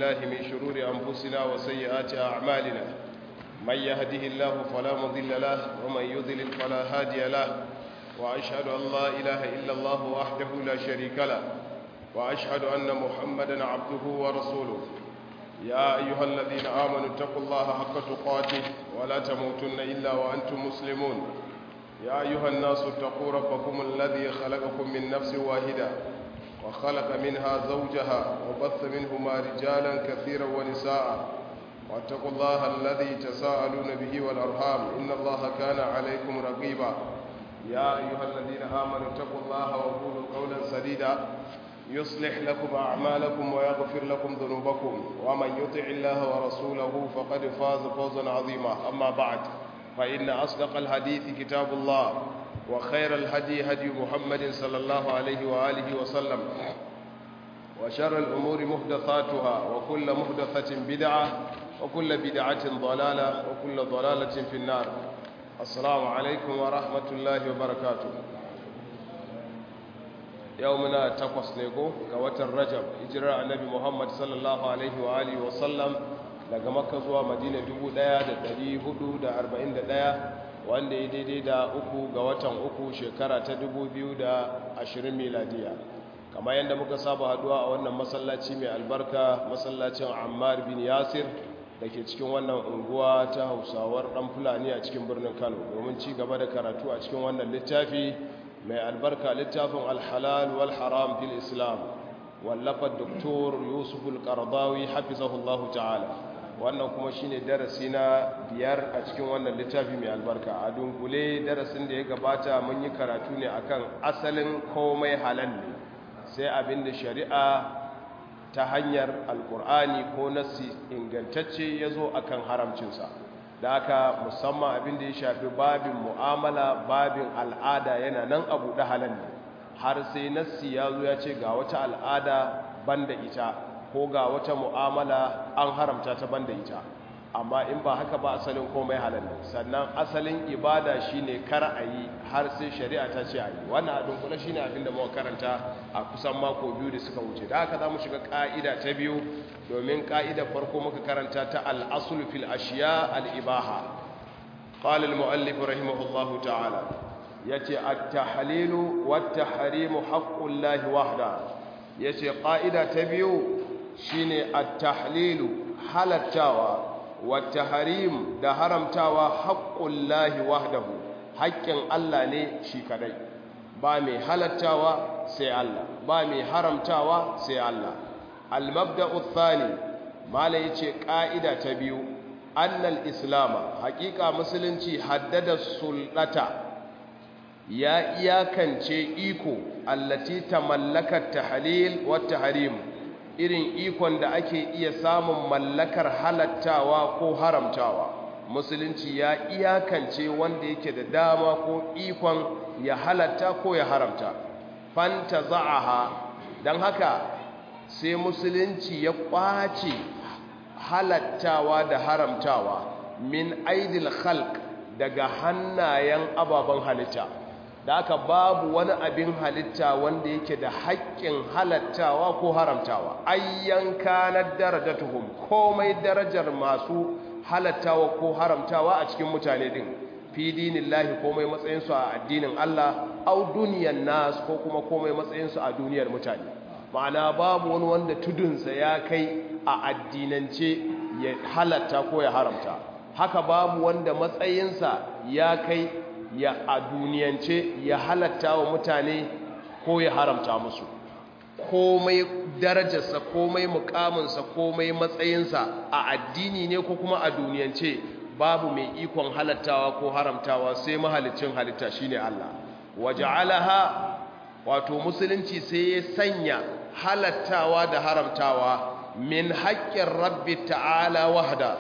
بالله من شرور أنفسنا وسيئات أعمالنا من يهده الله فلا مضل له ومن يضلل فلا هادي له وأشهد أن لا إله إلا الله وحده لا شريك له وأشهد أن محمدا عبده ورسوله يا أيها الذين آمنوا اتقوا الله حق تقاته ولا تموتن إلا وأنتم مسلمون يا أيها الناس اتقوا ربكم الذي خلقكم من نفس واحدة وخلق منها زوجها وبث منهما رجالا كثيرا ونساء واتقوا الله الذي تساءلون به والأرحام إن الله كان عليكم رقيبا يا أيها الذين آمنوا اتقوا الله وقولوا قولا سديدا يصلح لكم أعمالكم ويغفر لكم ذنوبكم ومن يطع الله ورسوله فقد فاز فوزا عظيما أما بعد فإن أصدق الحديث كتاب الله وخير الهدي هدي محمد صلى الله عليه وآله وسلم وشر الأمور محدثاتها وكل محدثة بدعة وكل بدعة ضلالة وكل ضلالة في النار. السلام عليكم ورحمة الله وبركاته. يومنا تقص نيكو كوات الرجب إجراء النبي محمد صلى الله عليه وآله وسلم daga Makka zuwa Madina 1441 wanda ya daidai da 3 ga watan 3 shekara ta 2020 miladiya. Kamar yadda muka saba haduwa a wannan masallaci mai albarka, masallacin Ammar bin Yasir da ke cikin wannan unguwa ta Hausawar dan Fulani a cikin birnin Kano domin ci gaba da karatu a cikin wannan littafi mai albarka, littafin Al-Halal wal Haram fil Islam wallafa Dr. Yusuf Al-Qaradawi hafizahullahu ta'ala. Wannan kuma shine darasi na 5 a cikin wannan littafi mai albarka. A dunkule darasin da ya gabata mun yi karatu ne akan asalin komai halal ne sai abinda shari'a ta hanyar alkur'ani ko nassi ingantacce yazo akan haramcinsa. Da haka musamman abinda ya shafi babin mu'amala, babin al'ada yana nan abu da halal ne har sai nassi yazo ya ce ga wata al'ada banda ita ko ga wata mu'amala an haramta ta banda ita. Amma in ba haka ba asalin komai halal ne. Sannan asalin ibada shine kar a yi har sai shari'a ta ce a yi. Wannan abin kula shine abin da muka karanta a kusan mako 2 da suka wuce. Da haka zamu shiga ka'ida ta biyu domin ka'idar farko muka karanta ta al-asl fil ashiya al-ibaha. Qala al-muallif rahimahullahu ta'ala yace at-tahlilu wat-tahrimu haqqullahi wahda. Yace ka'ida ta biyu shine at-tahlilu halattawa wat-tahrim da haramtawa haqqullahi wahdahu, haƙƙin Allah ne shi kadai. Ba mai halattawa sai Allah, ba mai haramtawa sai Allah. Al-mabda'u ath-thani mala yace ka'ida ta biyu annal islama, haƙiƙa musulunci haddada sulɗata ya iyakance iko allati tamallakat tahlil wat-tahrim, irin ikon da ake iya samun mallakar halattawa ko haramtawa. Musulunci ya iyakance wanda yake da dama ko ikon ya halatta ko ya haramta. Fantaza'aha, dan haka sai musulunci ya kwace halattawa da haramtawa min aidil khalq, daga hannayen ababen halitta. Da aka babu wani abin halitta wanda yake da haƙƙin halattawa ko haramtawa. Ayyan kanar darajatuhum, komai darajar masu halattawa ko haramtawa a cikin mutane din. Fi dinillahi, komai matsayinsu a addinin Allah, au duniyan nas, ko kuma komai matsayinsu a duniyar mutane. Ma'ana babu wani wanda tudunsa ya kai a addinance ya halatta ko ya haramta. Haka babu wanda matsayinsa ya kai ya a duniyance ya halatta wa mutane ko ya haramta musu. Komai darajarsa, komai mukaminsa, komai matsayinsa a addini ne ko kuma a duniyance, babu mai ikon halattawa ko haramtawa sai mahalicin halitta shine Allah. Waja'alaha, wato musulunci sai ya sanya halattawa da haramtawa min haƙƙin rabbi ta'ala wahda,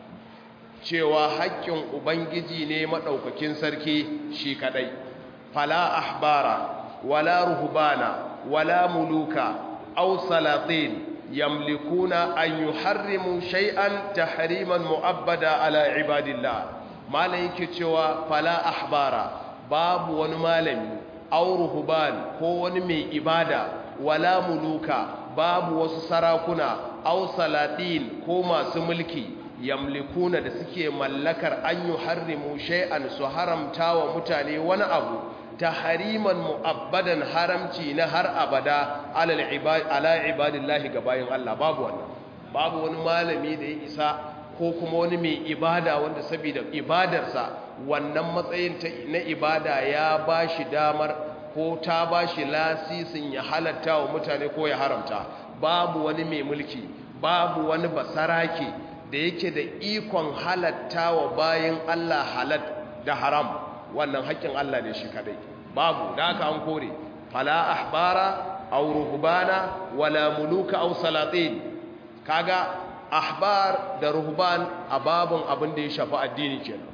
cewa haƙƙin Ubangiji ne maɗaukakin sarki shi kaɗai. Fala ahbara, wala ruhbana, wala muluka, aw salatin yamlikuna an yuharrimu shay'an tahriman mu'abbada ala ibadillah. Malam yake cewa fala ahbara, babu wani malami, aw ruhban ko wani mai ibada, wala muluka babu wasu sarakuna aw salatin ko masu mulki yamlikuna da suke mallakar an yuharrimu shay'an su haramta wa mutane wani abu tahriman mu'abbadan haramci na har abada ala ibadillahi gabayin Allah. Babu wannan, babu wani malami da ya isa ko kuma wani mai ibada wanda saboda ibadarsa wannan matsayin na ibada ya bashi damar ko ta bashi lasisin ya halatta wa mutane ko ya haramta. Babu wani mai mulki, babu wani basarake da yake da ikon halatta wa bayin Allah halal da haram. Wannan haƙƙin Allah ne shi kadai, babu. da aka an kore fala ahbara aw ruhbana wala muluka aw salatin. kaga ahbar da ruhban a babun abin da ya shafi addini kenan,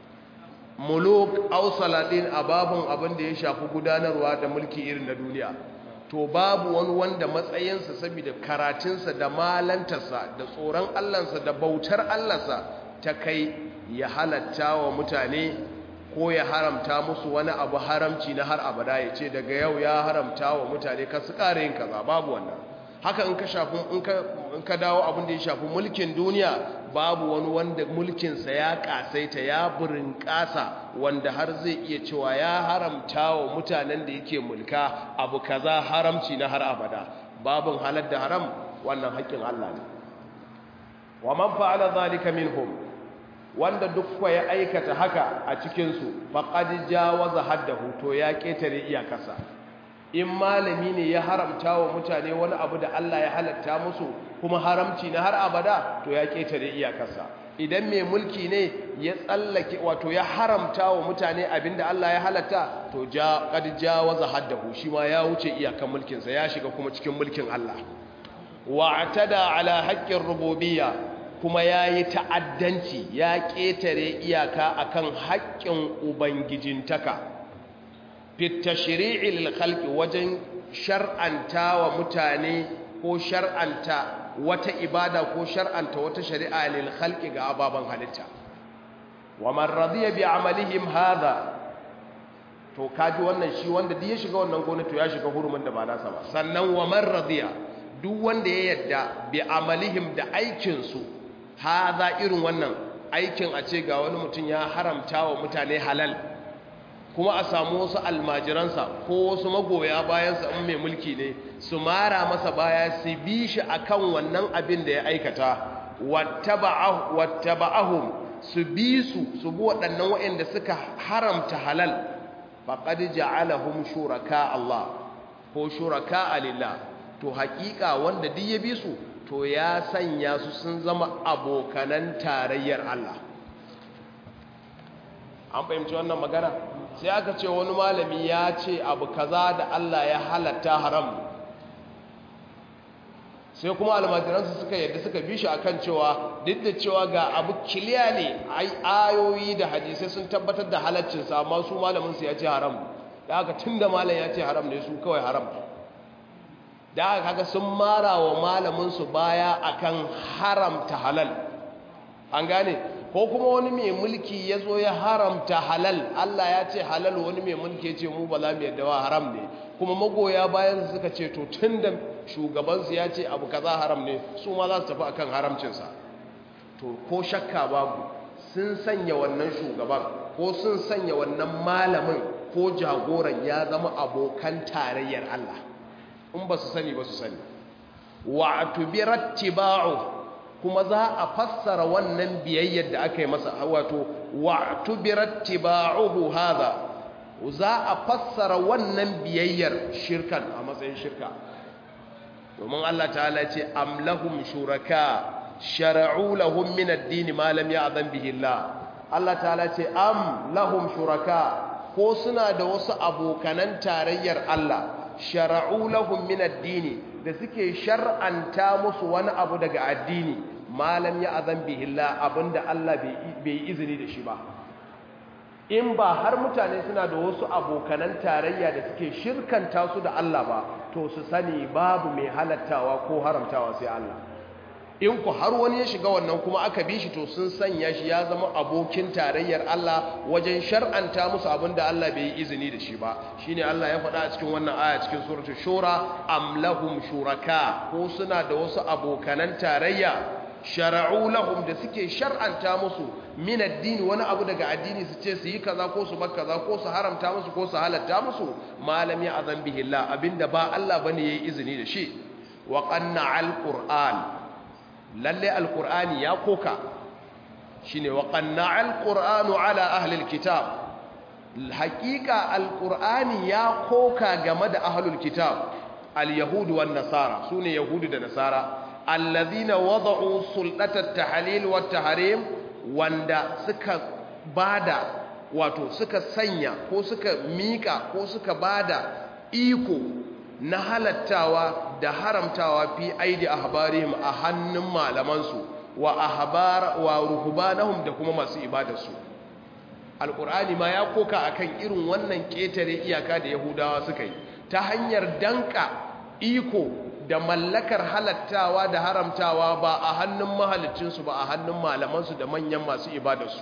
muluk aw salatin a babun abin da ya shafi gudanarwa da mulki irin na duniya. to babu wani wanda matsayinsa saboda karatunsa da malantarsa da tsoron Allahnsa da bautar Allahnsa ta kai ya halatta wa mutane ko ya haramta musu wani abu haramci na har abada, ya ce daga yau ya haramta wa mutane ka su ƙara yin kaza. babu wannan. haka in ka dawo abin da ya shafi mulkin duniya, babu wani wanda mulkinsa ya kasaita ya burin kasa wanda har zai iya cewa ya haramta wa mutanen da yake mulka abu kaza haramci na har abada. babin halal da haram wannan haƙƙin Allah ne. wa man fa'ala zalika minhum, wanda duk ya aikata haka a cikinsu faqad jawaza haddahu, to ya ketare iyakarsa. in malami ne ya haramta wa mutane wani abu da Allah ya halatta musu kuma haramci na har abada, to ya ketare iyakarsa. idan mai mulki ne ya tsallake wato ya haramta wa mutane abinda Allah ya halatta, to qad jawaza haddahu, shi ma ya wuce iyakan mulkinsa, ya shiga kuma cikin mulkin Allah. wa'tada ala haqqir rububiyya, kuma yayi ta'addanci, ya ketare iyaka akan haƙƙin ubangijintaka. fit tashri'i lil khalqi, wajen shar'anta wa mutane ko shar'anta wata ibada ko shar'anta wata shari'a lil khalqi ga ababan halitta. wa man radiya bi amalihim hadha, to kaji wannan shi wanda duk ya shiga wannan gona to ya shiga hurumin da ba nasa ba. sannan wa man radiya, duk wanda ya yadda bi amalihim da aikin su, hadha irin wannan aikin, a ce ga wani mutum ya haramta wa mutane halal, kuma a samu wasu almajiransa ko wasu magoya bayansa in mai mulki ne su mara masa baya su bi shi akan wannan abin da ya aikata. wattaba'ahum, su bi su bi waɗannan waɗanda suka haramta halal. faqad ja'alahum shuraka Allah ko shuraka lillah, to haƙiƙa wanda duk ya bi su to ya sanya su sun zama abokanan tarayyar Allah. an fahimci wannan magana? sai aka ce wani malami ya ce abu kaza da Allah ya halatta haram, sai kuma almajiransu suka yadda suka bi shi akan cewa duk da cewa ga abu kiliya ne, ayoyi da hadisai sun tabbatar da halaccinsa, amma su malaminsu ya ce haram. da haka tun da malam ya ce haram ne, su kawai haram. da haka kaga sun mara wa malaminsu baya akan haramta halal. an gane? ko kuma wani mai mulki ya zo ya haramta halal, Allah ya ce halal, wani mai mulki ya ce mu ba za mu yadda wa haram ne, kuma magoya bayan suka ce to tun da shugabansu ya ce abu kaza haram ne, su ma za su tafi akan haramcinsa. to ko shakka babu sun sanya wannan shugaban ko sun sanya wannan malamin ko jagoran ya zama abokan tarayyar Allah. in ba su sani ba su sani. wa atubirat tiba'u, kuma za a fassara wannan biyayyar da aka yi masa, wato wa tubirat tiba'uhu hadha, za a fassara wannan biyayyar shirkan a matsayin shirka. domin Allah ta'ala ya ce am lahum shuraka shara'u lahum min ad-din ma lam ya'zan bihi Allah. Allah ta'ala ya ce am lahum shuraka, ko suna da wasu abokanan tarayyar Allah, shara'u lahum min ad-din, da suke shar'anta musu wani abu daga addini, malam ya azan bihillah, abinda Allah bai izini da shi ba. in ba har mutane suna da wasu abokanan tarayya da suke shirkanta su da Allah ba, to su sani babu mai halattawa ko haramtawa sai Allah. in ku har wani ya shiga wannan kuma aka bi shi to sun sanya shi ya zama abokin tarayyar Allah wajen shar'anta musu abinda Allah bai yi izini da shi ba shine Allah ya faɗa a cikin wannan aya cikin suratul shura am lahum shuraka ko suna da wasu abokanan tarayya shara'u lahum da suke shar'anta musu min addini wani abu daga addini su ce su yi kaza ko su bar kaza ko su haramta musu ko su halatta musu malami azan bihillah abinda ba Allah bane yayi izini da shi wa qanna alquran lalle alqur'ani ya koka shine wa qanna alquranu ala ahli alkitab haqiqa alqur'ani ya koka game da ahlul kitab alyahud wan nasara sune yahudu da nasara alladhina wada'u sultata at-tahlil wat-tahrim wanda suka bada wato suka sanya ko suka mika ko suka bada iko na halattawa da haramtawa fi aidi ahbarihim a hannun malamansu wa ahbar wa ruhbanahum da kuma masu ibadarsu alqur'ani ma ya koka akan irin wannan ketare iyaka da yahudawa suka yi ta hanyar danka iko da mallakar halattawa da haramtawa ba a hannun mahalicinsu ba a hannun malamansu da manyan masu ibadarsu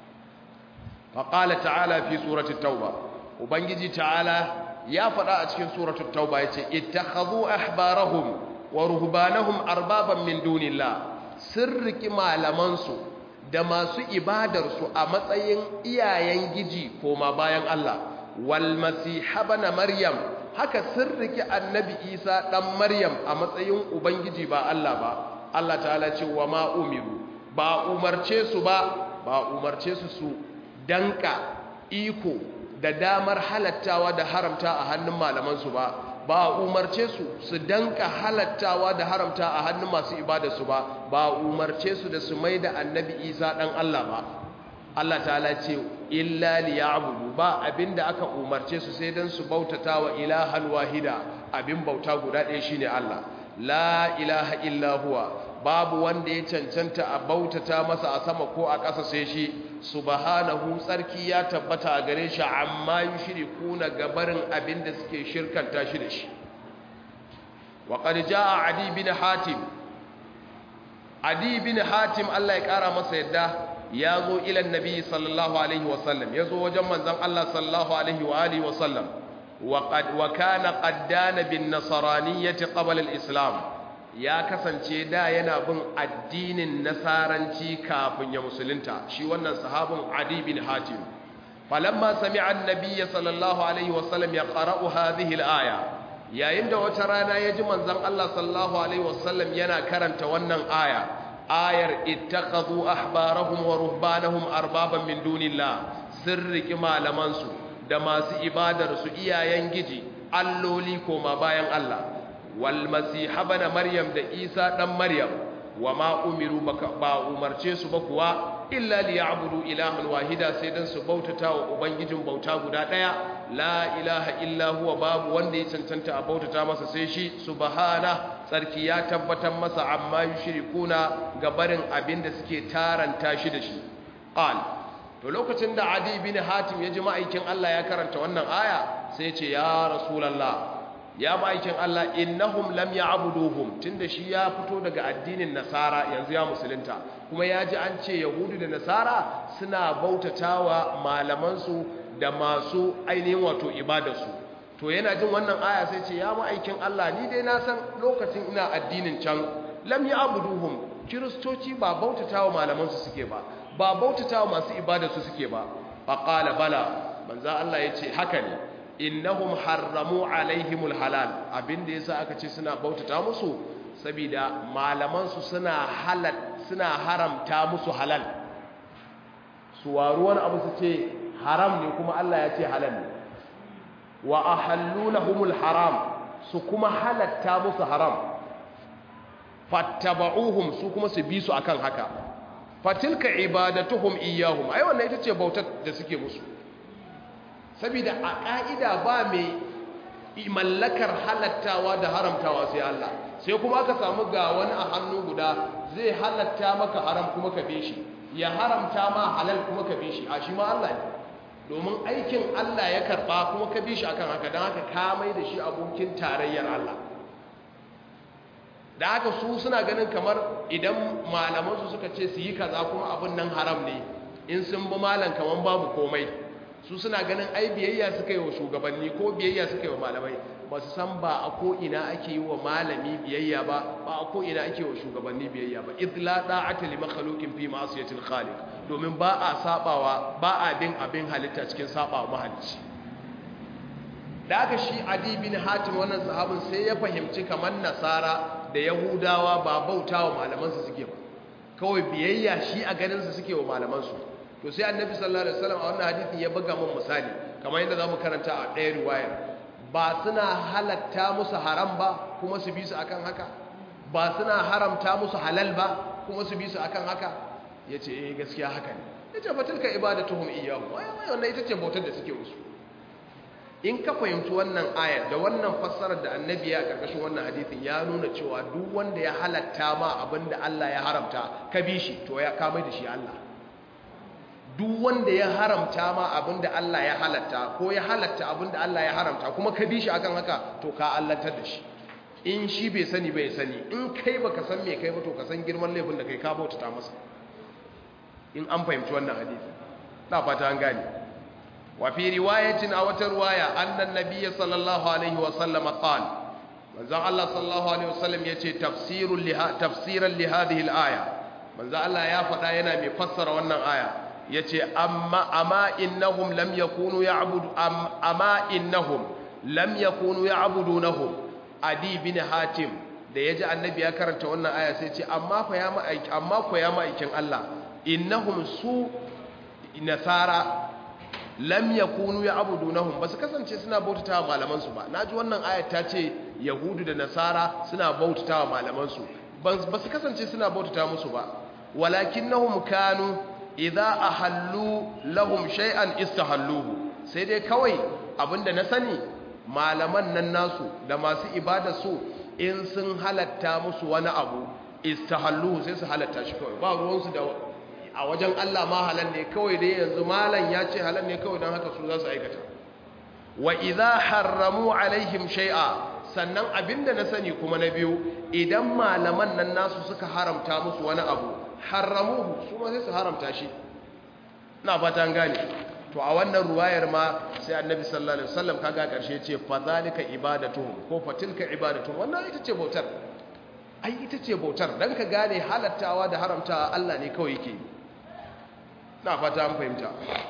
faqala ta'ala fi surati tauba ubangiji ta'ala ya faɗa a cikin suratul tauba yace ittakhadhu ahbarahum wa ruhbanahum arbaban min dunillah sirriki malamansu da masu ibadarsu a matsayin iyayen giji koma bayan Allah wal masiha bana maryam haka sirriki annabi isa dan maryam a matsayin ubangiji ba Allah ba Allah ta'ala ce wa ma umiru ba umarce su su danka iko da damar halattawa da haramta a hannun malamansu ba umarce su danka halattawa da haramta a hannun masu ibadarsu ba umarce su da su mai da annabi isa dan Allah ba Allah ta'ala ce illa liya'budu ba abinda aka umarce su sai dan su bautata wa ilahan wahida abin bauta guda ɗaya shine Allah la ilaha illa huwa babu wanda ya cancanta a bautata masa a sama ko a ƙasa sai shi subhanahu tsarki ya tabbata a gare shi amma yushrikuna gabarin abinda suke shirkanta shi da shi wa qad jaa adi bin hatim Allah ya kara masa yadda ya zo ila annabi sallallahu alaihi wasallam ya zo wajen manzon Allah sallallahu alaihi wa alihi wasallam wa kana qaddana bin nasraniyyati qabla al-islam ya kasance da yana bin addinin nasaranci kafin ya musulunta shi wannan sahabin adi bin hatim falamma sami'a an-nabiy sallallahu alaihi wasallam yaqra'u hadhihi al-aya yayin da wata rana ya ji manzon Allah sallallahu alaihi wasallam yana karanta wannan ayar ittakhadhu ahbarahum wa ruhbanahum arbaban min dunillah sirriki malamansu da masu ibadar su iyayen giji alloli koma bayan Allah wal masiha bana maryam da isa dan maryam wama umiru ba umarce su ba kuwa illa liya'budu ilahan wahida sai dan su bautata wa ubangijin bauta guda daya la ilaha illa huwa babu wanda ya cancanta a bautata masa sai shi subhana sarki ya tabbatar masa amma yushrikuna gabarin abinda suke taranta shi da shi qal to lokacin da adi bin hatim ya ji ma'aikin Allah ya karanta wannan aya sai ya ce ya rasulullah ya ma'aikin Allah innahum lam ya'buduhum tunda shi ya fito daga addinin nasara yanzu ya musulunta kuma ya ji an ce yahudu da nasara suna bautatawa malamansu da masu ainihin wato ibadarsu to yana jin wannan aya sai ce ya ma'aikin Allah ni dai na san lokacin ina addinin can lam ya'buduhum kiristoci ba bautatawa malamansu suke ba bautatawa masu ibadarsu suke ba faqala bala manzo Allah yace haka ne innahum harramu alaihimul halal abinda yasa aka ce suna bautata musu saboda malaman su suna haramta musu halal su waruwan abu su ce haram ne kuma Allah ya ce halal ne wa ahallunahumul haram su kuma halatta musu haram fattaba'uhum su kuma su bi su akan haka fatilka ibadatuhum iyyahum ai wannan ita ce bautar da suke musu saboda a ƙa'ida ba mai mallakar halattawa da haramtawa sai Allah sai kuma aka samu ga wani a hannu guda zai halatta maka haram kuma ka bi shi ya haramta ma halal kuma ka bi shi a shi ma Allah ne domin aikin Allah ya karɓa kuma ka bi shi akan haka don haka ka mai da shi abokin tarayyar Allah da haka su suna ganin kamar idan malamansu suka ce su yi kaza kuma abin nan haram ne, in sun bi malam kamar babu komai. Su suna ganin ai biyayya suka yi wa shugabanni ko biyayya suka yi wa malamai, ba su san ba a ko'ina ake yi wa malami biyayya ba a ko'ina ake wa shugabanni biyayya ba. idla da'ata li makhluqin fi ma'siyatil khaliq, domin ba a sabawa, ba a bin abin halitta cikin sabawa mahalicci. Da aka shi Adi bin Hatim wannan sahabin sai ya fahimci kamar Nasara da Yahudawa ba bautawa malamansu suke ba, kawai biyayya shi a ganinsa suke wa malamansu. To sai Annabi sallallahu alaihi wasallam a wannan hadisi ya buga mun misali kamar yadda zamu karanta a ɗaya riwayar, ba suna halatta musu haram ba kuma su bi su akan haka, ba suna haramta musu halal ba kuma su bi su akan haka. Yace eh gaskiya haka ne. Yace fa tilka ibadatuhum iyyahu, wai wannan ita ce bautar da suke musu. In ka fahimci wannan ayar da wannan fassarar da Annabi ya karkashin wannan hadisin, ya nuna cewa duk wanda ya halatta ma abinda Allah ya haramta ka bi shi, to ya kama da shi Allah. Duk wanda ya haramta ma abinda Allah ya halatta ko ya halatta abinda Allah ya haramta kuma ka bi shi akan haka, to ka allantar da shi. In shi bai sani bai sani, in kai baka san me kai ba, to ka san girman laifin da kai ka bautata masa. In an fahimci wannan hadisi, na fata an gane. wa fi riwayatin a wata riwaya annan nabiyyi sallallahu alaihi wa sallam qala, manzon Allah sallallahu alaihi wa sallam yace tafsiran li hadhihi al-aya. Manzon Allah ya faɗa yana mai fassara wannan aya, yace amma innahum lam yakunu ya'budunahum. Adi bin Hatim da yaji annabi ya karanta wannan aya sai ce amma ko ya ma'aikin Allah, innahum su nasara lam yakunu ya'budunahum, basu kasance suna bautatawa malaman su ba. Naji wannan aya ta ce yahudu da nasara suna bautatawa malaman su, basu kasance suna bautata musu ba. walakinnahum kanu idza ahallu lahum shay'an istahalluhu, sai dai kawai abinda na sani malaman nan nasu da masu ibada su in sun halatta musu wani abu istahalluhu sai su halatta shi kawai, ba ruwansu da a wajen Allah ma halal ne kawai, dai yanzu malan ya ce halal ne kawai don haka su za su aikata. wa idza harramu alaihim shay'a, sannan abinda na sani kuma na biyu, idan malaman nan nasu suka haramta musu wani abu harramuhu, su ma sai su haramta shi. na fata an gane. to a wannan ruwayar ma sai annabi sallallahu alaihi wasallam kaga karshe ce fa zalika ibadatuhum ko fa tilka ibadatuhum, wannan ita ce bautar. ai ita ce bautar, dan ka gane halattawa da haramtawa Allah ne kawai yake. na fata an fahimta.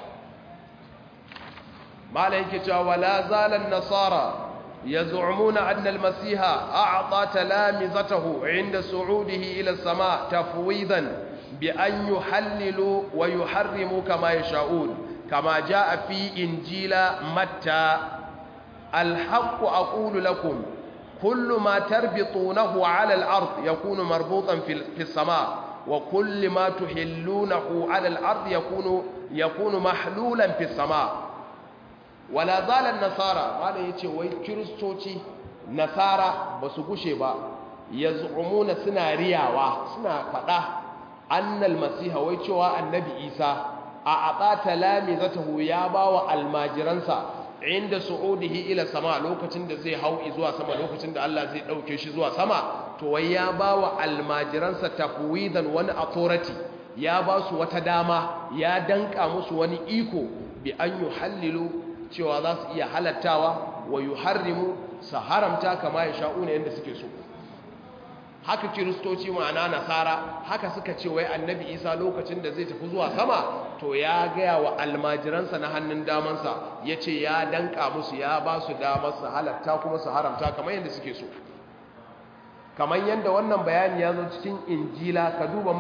malai yake cewa wala zalan nasara yaz'umuna anna al-masiha a'ta talamizatahu 'inda su'udihi ila as-sama' tafwidan bi an yuhallilu wa yuharrimu kama yasha'un kama jaa fi injila matta. al-haqqu aqulu lakum kullu ma tarbitunahu 'ala al-ard yakunu marbutan fi as-sama' وكل ما تحلونه على الأرض يكون محلولا في السماء. ولا زال النصارى قال يتي وي كريستوتي نصارى بسو غشي با يزعمون سنا رياوا سنا فدا أن المسيح وي cewa annabi Isa a ata lamizatahu ya bawa almajiransa inda su'udihi ila sama, lokacin da zai hau zuwa sama, lokacin da Allah zai dauke shi zuwa sama, to wai ya bawa almajiransa tafwidan wani authority, ya ba su wata dama, ya danka musu wani iko bi an yuhallilu, cewa za su iya halattawa, wa yuharrimu, su haramta kama ya sha'una yadda suke so. haka kiristoci ma'ana nasara haka suka ce wai annabi Isa lokacin da zai tafi zuwa sama, to ya gaya wa almajiransa na hannun damansa, ya ce ya danka musu, ya ba su damar su halatta kuma su haramta kamar yadda suke so. kamar yadda wannan bayani ya zo cikin injila, ka duba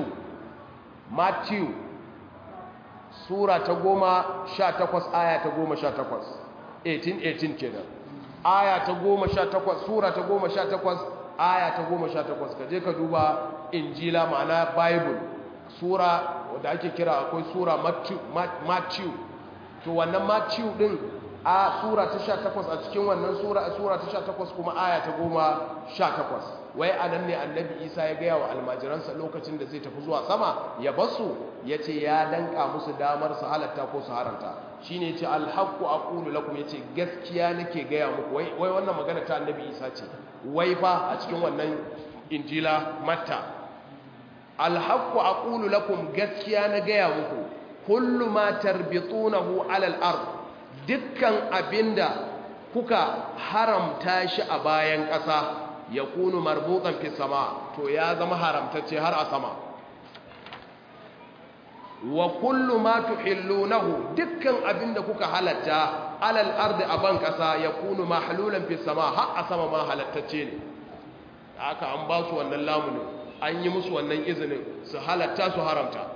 Matthew sura ta 18 aya ta 18 18 kenan, aya ta 18 sura ta 18 aya ta 18. ka je ka duba injila ma'ana bible, sura wadda ake kira akwai sura Matthew. to wannan Matthew din a sura ta 18, a cikin wannan sura ta 18 kuma aya ta 18, wai anan ne annabi Isa ya gaya wa almajiransa lokacin da zai tafi zuwa sama ya basu, yace ya danka musu damar su halatta ko su haramta. shine yace alhaqqu aqulu lakum, yace gaskiya nake gaya muku. wai wannan magana ta annabi Isa ce, wai fa a cikin wannan injila matta alhaqqu aqulu lakum gaskiya na gaya muku kullu ma tarbitunahu ala al-ard dukkan abinda kuka haramta shi a bayan ƙasa yakunu marbutan fi sama to ya zama haramtacce har a sama wa kullu ma tuhillunahu dukkan abinda kuka halatta alal ardi aban kasa yakunu mahlulan fi sama har a sama ma halattacce ne haka an ba su wannan lamunin an yi musu wannan izinin su halatta su haramta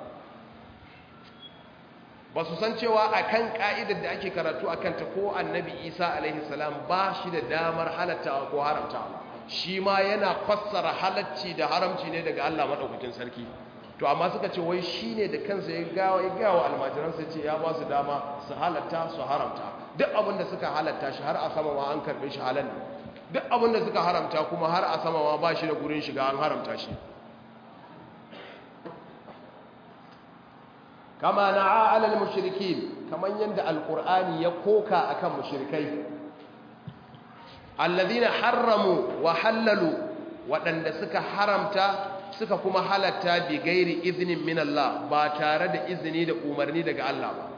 ba su san cewa akan ka'idar da ake karatu akan ta ko annabi Isa alaihi salam ba shi da damar halatta ko haramta shi ma yana fassara halacci da haramci ne daga Allah madaukakin sarki to amma suka ce wai shi ne da kansa ya gawa almajiransa ce ya ba su dama su halatta su haramta duk abinda suka halatta shi har a sama ma an karbe shi halal ne duk abinda suka haramta kuma har a sama ma ba shi da gurin shiga an haramta shi kama na'a alal mushrikin kaman yanda alqur'ani ya koka akan mushrikai alladhina harramu wa halalu wadanda suka haramta suka kuma halatta bi gairi izinin min Allah ba tare da izini da umarni daga Allah ba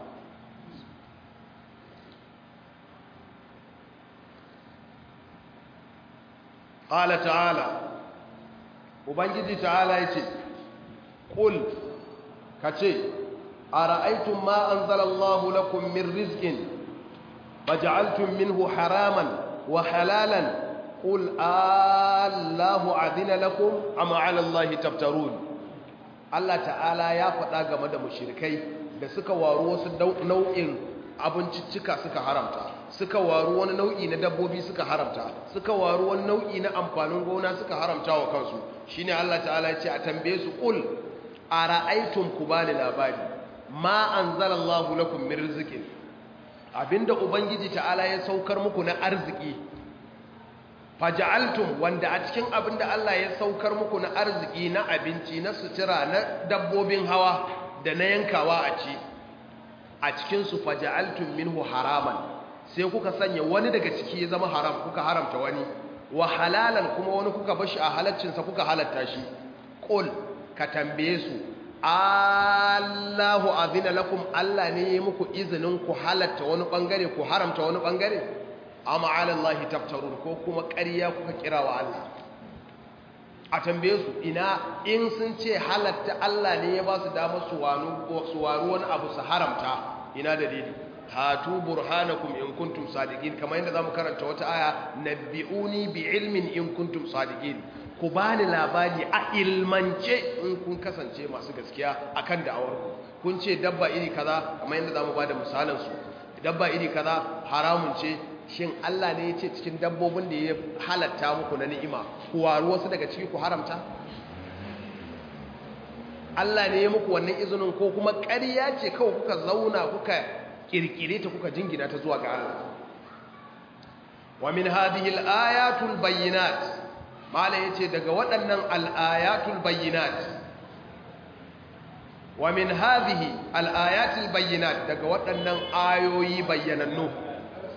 qala ta'ala ubangiji ta'ala yace qul kace ara'aytum ma anzala Allahu lakum min rizqin faj'altum minhu haraman wa halalan قل الله أذن لكم أم على الله تفترون الله تعالى ya faɗa game da mushrikai da suka waru wasu nau'in abinciccika suka haramta suka waru wani nau'i na dabbobi suka haramta suka waru wani nau'i na amfanin gona suka haramta wa kansu shine Allah ta'ala ya ce a tambaye su qul ara'aytum kubali labari ma anzalallahu lakum min rizqin abinda ubangiji ta'ala ya saukar muku na arziki faja'altum wanda a cikin abin da Allah ya saukar muku na arziki na abinci na sutura na dabbobin hawa da na yankawa a ci a cikin su faja'altum minhu haraman sai kuka sanya wani daga ciki ya zama haram kuka haramta wani wa halalan kuma wani kuka bashi a halaccin sa kuka halatta shi qul ka tambaye su Allahu azina lakum Allah ne ya muku izinin ku halatta wani bangare ku haramta wani bangare amma ala Allah taftarun ko kuma ƙarya kuka kira wa Allah a tambaye su ina in sun ce halatta Allah ne ya ba su damar su waru wani abu su haramta ina dalili hatu burhanakum in kuntum sadiqin kamar yadda zamu karanta wata aya nabbi'uni bi ilmin in kuntum sadiqin ku bani labari a ilmance in kun kasance masu gaskiya akan da'awar ku kun ce dabba iri kaza kamar yadda zamu bada misalan su dabba iri kaza haramun ce shin Allah ne ya ce cikin dabbobin da ya halatta muku na ni'ima ku waru wasu daga ciki ku haramta Allah ne ya muku wannan izinin ko kuma ƙarya ce kawai kuka zauna kuka kirkire ta kuka jingina ta zuwa ga Allah wa min hadhihi al-ayatul bayyinat mala yace daga waɗannan al-ayatul bayyinat wa min hadhihi al-ayatul bayyinat daga waɗannan ayoyi bayyanannu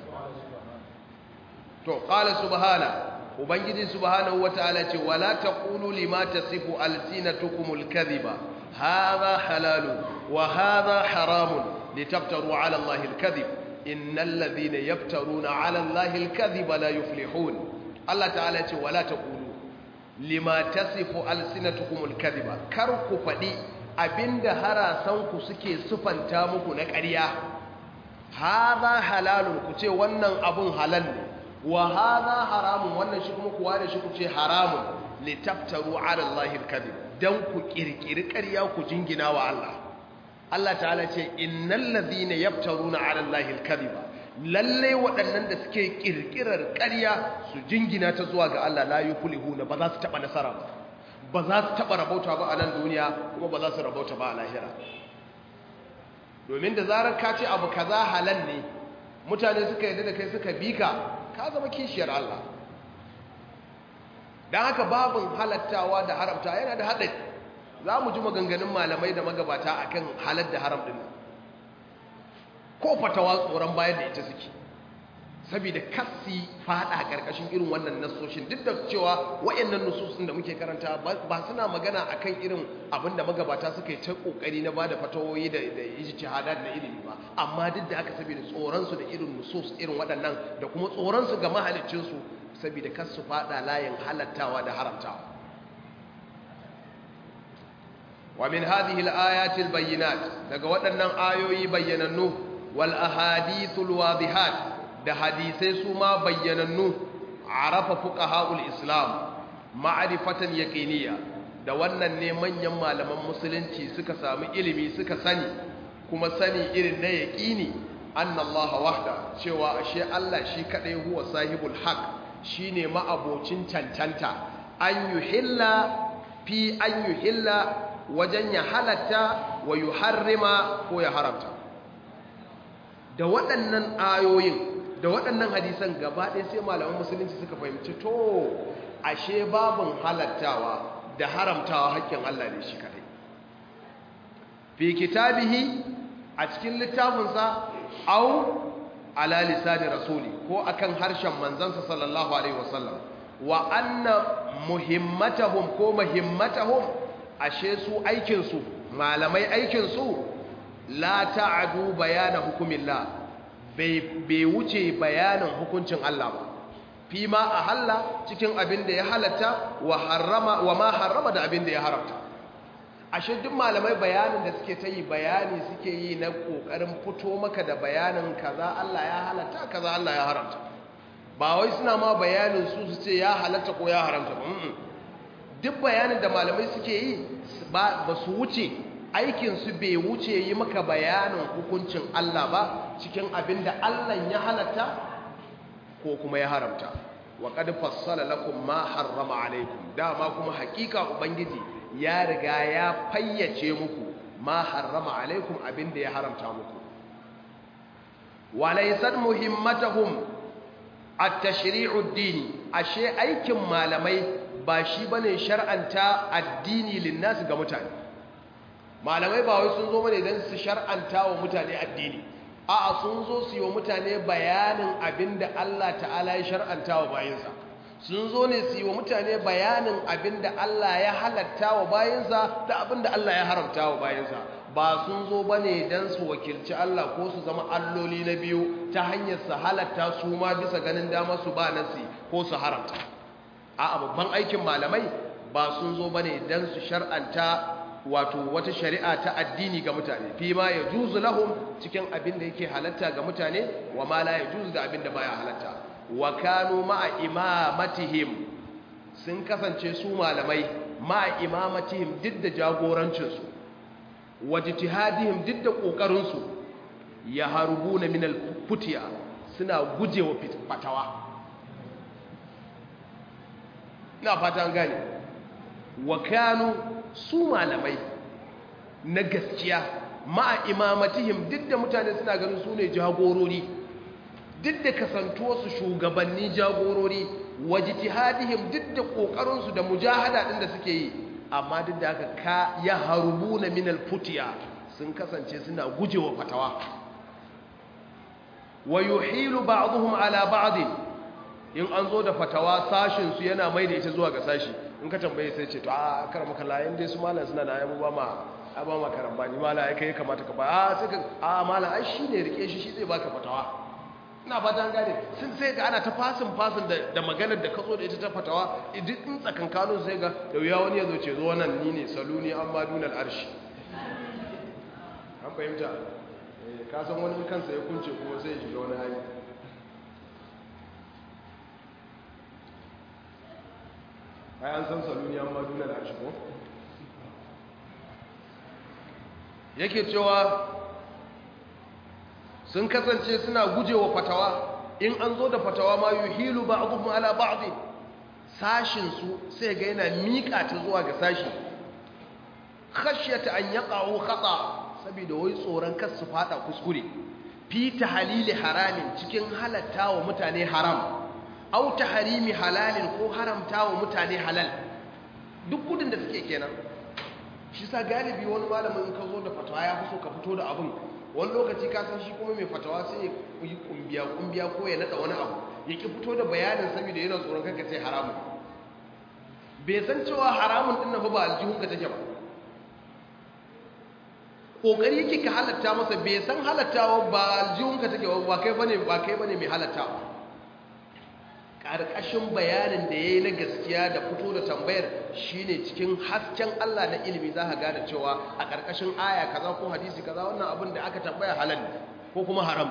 to qala subhana ubangiji subhanahu wataala ce wala taqulu lima tasifu alsinatukumul kadhiba hadha halalun wa hadha haramun litaftaru ala allahi alkadhib innal ladhina yaftaruna ala allahi alkadhiba la yuflihun Allah ta'ala ce wala taqulu lima tasifu alsinatukumul kadhiba kar ku fadi abinda harasan ku suke sufanta muku na ƙarya hadha halalun ku ce wannan abun halal ne wa hadha haramun wannan shi kuma kuwa da shi ku ce haramun litaftaru ala allahi alkadhib dan ku kirkiri ƙarya ku jingina wa Allah Allah ta'ala ce innal ladhina yaftaruna ala allahi alkadhiba lalle waɗannan da suke kirkirar ƙarya su jingina ta zuwa ga Allah la yuflihuna ba za su taba nasara ba ba za su taba rabauta ba a nan duniya kuma ba za su rabauta ba a lahira domin da zarar ka ce abu kaza halal ne mutane suka yarda da kai suka bika ka zama kishiyar Allah don haka babin halattawa da haramta yana da haɗari za mu ji maganganun malamai da magabata akan halar da haram ɗin ko fatawa tsoron bayan da ita suke saboda kasi fada karkashin irin wannan nasoshin, duk da cewa wayannan nususin da muke karanta ba suna magana akan irin abinda magabata suka yi ta kokari na bada fatawoyi da ijtihadat na ilimi ba, amma duk da haka saboda tsoron su da irin nusus irin waɗannan da kuma tsoron su ga mahaliccin su, saboda kar su fada layin halattawa da haramtawa. wa min hadhihi al-ayati al-bayyinat, daga waɗannan ayoyi bayyanannu, wal ahadithul wadihat, da hadisai su ma bayyanannu, arafa fuqaha'ul islam ma'rifatan yaqiniyya, da wannan ne manyan malaman musulunci suka samu ilimi suka sani, kuma sani irin na yaqini, anna Allah wahda, cewa ashe Allah shi kadai huwa sahibul haq, shine ma'abocin cancanta, an yuhilla wajen ya halatta wa yuharrima ko ya haramta. Da waɗannan ayoyin da waɗannan hadisan gaba ɗaya sai malaman musulunci suka fahimci to ashe babin halattawa da haramtawa haƙƙin Allah ne shi kadai. Fi kitabihi, a cikin littafinsa, au ala lisani rasuli, ko akan harshen manzansa sallallahu alaihi wasallam, wa anna muhimmatahum ko muhimmatahum, ashe su aikinsu, malamai aikinsu, la ta'adu bayana hukumillah, bai wuce bayanin hukuncin Allah ba, fi ma a halla, cikin abin da ya halatta, wa ma harrama da abin da ya haramta. Ashe duk malamai bayanin da suke ta yi, bayani suke yi na ƙoƙarin fito maka da bayanin kaza Allah ya halatta, kaza Allah ya haramta, ba wai suna ma bayanin su ce ya halatta ko ya haramta ba. Duk bayanin da malamai suke yi ba su wuce, aikinsu bai wuce yi maka bayanin hukuncin Allah ba, cikin abin da Allah ya halatta ko kuma ya haramta. Wa qad fassala lakum ma harrama alaikum, dama kuma hakika ubangiji ya riga ya fayyace muku ma harrama alaikum, abin da ya haramta muku. Wa laysat muhimmatuhum at-tashri'u ad-dini, ashe aikin malamai ba shi bane shar'anta addini linnas ga mutane. Malamai ba wai sun zo bane dan su shar'anta wa mutane addini, a'a sun zo su yi wa mutane bayanin abinda Allah ta'ala ya shar'anta wa bayinsa, sun zo ne su yi wa mutane bayanin abinda Allah ya halatta wa bayinsa da abinda Allah ya haramta wa bayinsa. Ba sun zo bane dan su wakilci Allah ko su zama alloli na biyu ta hanyar su halatta su ma bisa ganin dama su ba nasi ko su haramta. A'a, babban aikin malamai ba sun zo bane dan su shar'anta wato wata shari'a ta addini ga mutane, fi ma ya juzu lahum, cikin abin da yake halatta ga mutane, wa ma la ya juzu da abin da baya halatta. Wa kanu ma'a imamatihim, sun kasance su malamai ma'a imamatihim duk da jagorancinsu, wa jitihadihim duk da ƙoƙarinsu, ya harbuna min al-futiya, suna gujewa fatawa. ina fata an gane. Wa kanu, su malamai na gaskiya ma'a imamatihim, duk da mutane suna ganin su ne jagorori, duk da kasantuwa su shugabanni jagorori, wajtihadihim, duk da kokarinsu da mujahada din da suke yi, amma duk da haka ka ya harbuna min al-futiya, sun kasance suna gujewa fatawa. wa yuhilu ba'dhum ala ba'd, in an zo da fatawa sashin su yana mai da ita zuwa ga sashi, in ka tambaye sai ce to a karama kallayen dai su malam suna da ayyabu ba ma karamba ni malam ai kai kamata ka ba sai ka a malam ai shine rike shi zai baka fatawa. ina fata an gane, sun sai ga ana ta fasin da maganar da ka zo da ita ta fatawa, idan in tsakankanin sai ga da wuya wani ya zo ce zo nan ni ne saluni amma dunal arshi. an fahimta, ka san wani kansa ya kunce kuma sai ya shiga wani hali. ai an san saluni amma dunal arshi ko yake cewa sun kasance suna gujewa fatawa, in an zo da fatawa ma yuhilu ba'dhum ala ba'd, sashin su sai ga yana mika ta zuwa ga sashi, khashyata an yaqa'u khata, saboda wai tsoron kar su fada kuskure, fi tahlili haramin, cikin halattawa mutane haram, au tahrimi halalin, ko haramtawa mutane halal. duk gudun da suke kenan. shi sa galibi wani malamin in ka zo da fatawa ya fi so ka fito da abin wani lokaci ka san shi kuma mai fatawa sai ya yi kumbiya ko ya nada wani abu ya ki fito da bayanin saboda yana tsoron kanka ce haramun bai san cewa haramun din nan fa ba aljihunka take ba kokari yake ka halatta masa bai san halattawa ba aljihunka take ba kai bane mai halattawa karkashin bayanin da yayi na gaskiya da fito da tambayar shine cikin hasken Allah na ilimi zaka gane cewa a karkashin aya kaza ko hadisi kaza wannan abin da aka tambaya halal ne ko kuma haram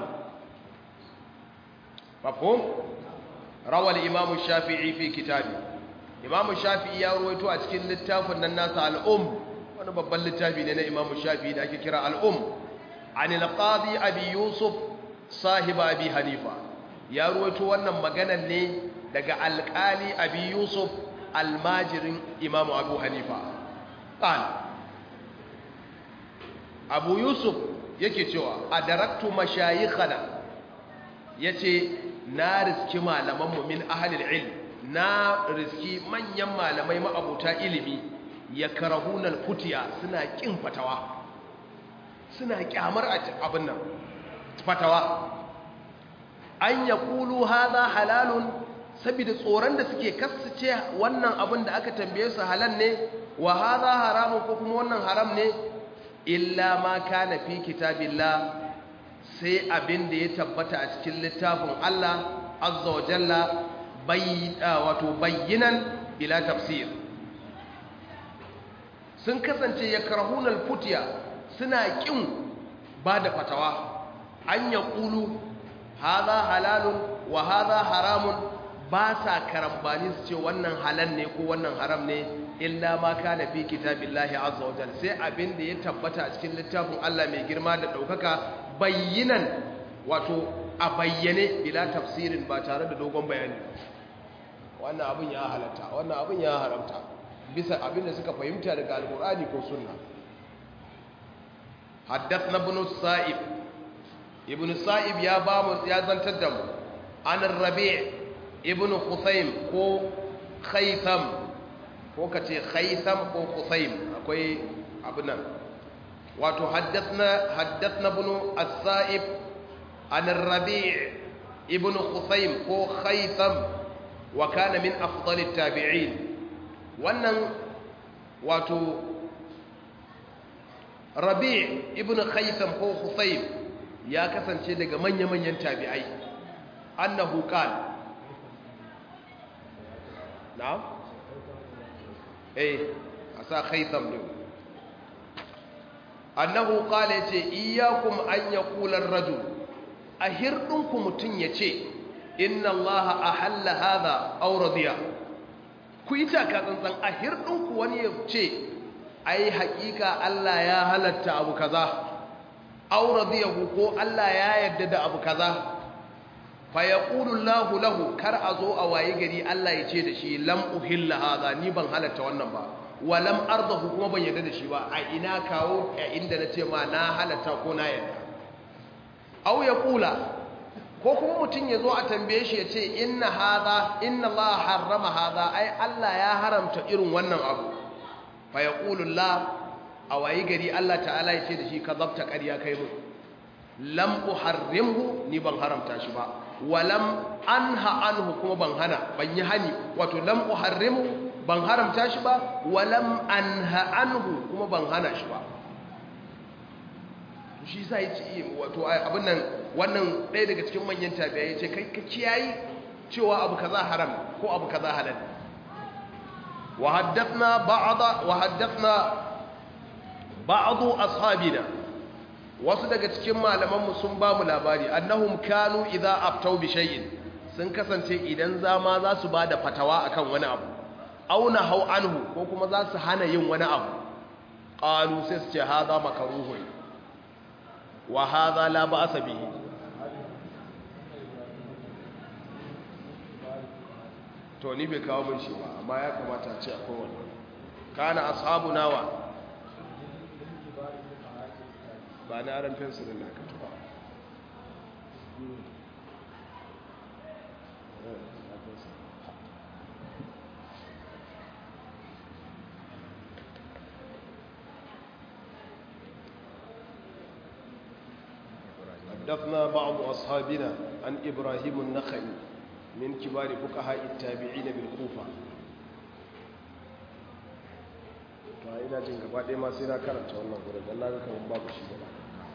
mafhum rawal imam shafi'i fi kitabi imam shafi'i ya rawaito a cikin littafin nan nasa al-um wani babban littafi ne na imam shafi'i da ake kira al-um an al-qadi abi yusuf sahib abi hanifa ya rawaito wannan maganar ne daga alƙali abi yusuf almajirin imam abu hanifa qal abu yusuf yake cewa adaraktu mashayikhana yace na riski malamanmu min ahli ilm na riski manyan malamai ma'abuta ilimi yakrahuna alfutiya suna kin fatawa suna kyamar abin nan fatawa an yaqulu hadha halalun saboda tsoron da suke kasance wannan abin da aka tambaye su halal ne wa hadha haramun ko kuma wannan haram ne illa ma kana fi kitabillah sai abin da ya tabbata a cikin littafin Allah azza wa jalla bayyinan bila tafsir sun kasance yakrahuna alfutiya suna kin bada fatawa an yaqulu hadha halalun wa hadha haramun ba sa karambani su ce wannan halal ne ko wannan haram ne illa ma kana fi kitabillahi azza wajal sai abin da ya tabbata a cikin littafin Allah mai girma da daukaka bayyinan wato a bayyane bila tafsirin ba tare da dogon bayani wannan abin ya halatta wannan abin ya haramta bisa abin da suka fahimta daga alqur'ani ko sunna haddathna ibn sa'ib ya ba mu ya zantar da mu an rabi' ibn Khusaym ko Khaytham ko kace Khaytham ko Khusaym akwai abin nan wato haddathna ibn as-Sa'ib an ar-Rabi' ibn Khusaym ko Khaytham wa kana min afdal at-tabi'in wannan wato Rabi' ibn Khaytham ko Khusaym ya kasance daga manya-manyan tabi'ai annahu qala na'am asa khaytham din annahu qala yace iyyakum an yaqula ar-rajul ahirdunku mutun yace inna allaha ahalla hadha aw radiya ku ita ka tsantsan ahirdunku wani yace ai hakika Allah ya halatta abu kaza aw radiyahu ko Allah ya yarda da abu kaza fayaqulu Allahu lahu kar azo a waye gari Allah ya ce da shi lam uhilla hadha ni ban halatta wannan ba wa lam ardahu kuma ban yarda da shi ba a ina kawo a inda nace ma na halatta ko na yarda aw yaqula ko kuma mutun yazo a tambaye shi ya ce inna Allah harrama hadha ai Allah ya haramta irin wannan abu fayaqulu Allah a waye gari Allah ta'ala ya ce da shi kazabta ƙarya kai mu lam uharrimhu ni ban haramta shi ba walam anha anhu kuma ban yi hani wato lam uharrimu ban haramta shi ba walam anha anhu kuma ban hana shi ba shi sai yace wato abin nan wannan ɗaya daga cikin manyan tabi'ai yace kai ka kiyayi cewa abu kaza haram ko abu kaza halal wa haddathna ba'd ashabina wasu daga cikin malamanmu sun ba mu labari annahum kanu idza aftau bi shay'in sun kasance idan zama za su bada fatawa akan wani abu auna hau anhu ko kuma za su hana yin wani abu qalu sai su ce hadha makruhu wa hadha la ba'sa bihi to ni bai kawo mun shi ba amma ya kamata a ce akwai wannan kana ashabuna wa ba na ran fensirin na ka tuba حدثنا بعض أصحابنا عن إبراهيم النخعي من كبار فقهاء التابعين بالكوفة. ina jin gaba ɗaya ma sai na karanta wannan gurin dan naga kaman babu shi gaba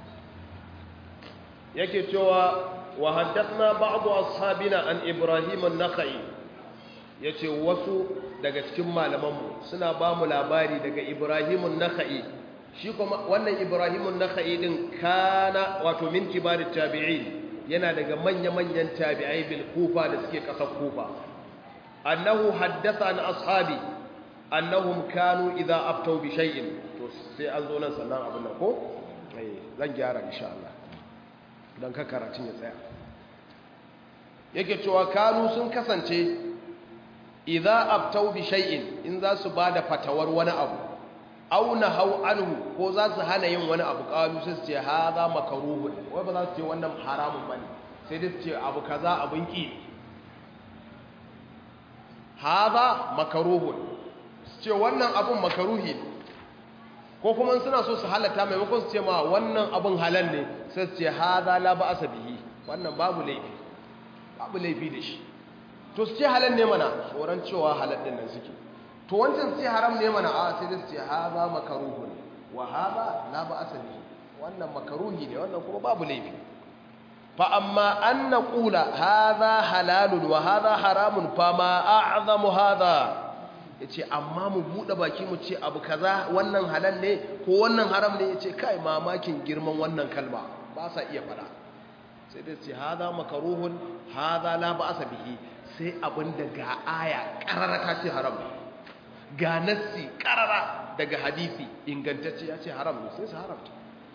yake cewa wa haddathna ba'du ashabina an Ibrahim an-Nakhai yace wasu daga cikin malamanmu suna ba mu labari daga Ibrahim an-Nakhai shi kuma wannan Ibrahim an-Nakhai din kana wato min kibarit tabi'in yana daga manya-manyan tabi'ai bil Kufa da suke kasar Kufa annahu haddatha an ashabi annahum kanu idza aftau bi shay'in to sai an zo nan sannan abin nan ko zan gyara insha Allah dan ka karatun ya tsaya yake cewa kanu sun kasance idza aftau bi shay'in in za su bada fatawar wani abu aw nahau anhu ko za su hana yin wani abu kalu sai su ce hadha makruhun wai ba za su ce wannan haramun bane sai dai su ce abu kaza abun ki hadha makruhun ce wannan abun makaruhi ko kuma suna so su halatta maimakon su ce ma wannan abun halal ne sai su ce hadha la ba'sa bihi wannan babu laifi da shi to su ce halal ne mana tsoron cewa halal din nan suke to wancan su ce haram ne mana a sai su ce hadha makaruhun wa hadha la ba'sa bihi wannan makaruhi ne wannan kuma babu laifi fa amma an naqula hadha halalun wa hadha haramun fa ma a'zamu hadha yace amma mu bude baki mu ce abu kaza wannan halal ne ko wannan haram ne yace kai mamakin girman wannan kalma ba sa iya fada sai dai ce hada makruhun hada la ba'sa bihi sai abinda ga aya karara ta ce haram ga nassi karara daga hadisi ingantacce ya ce haram ne sai su haramta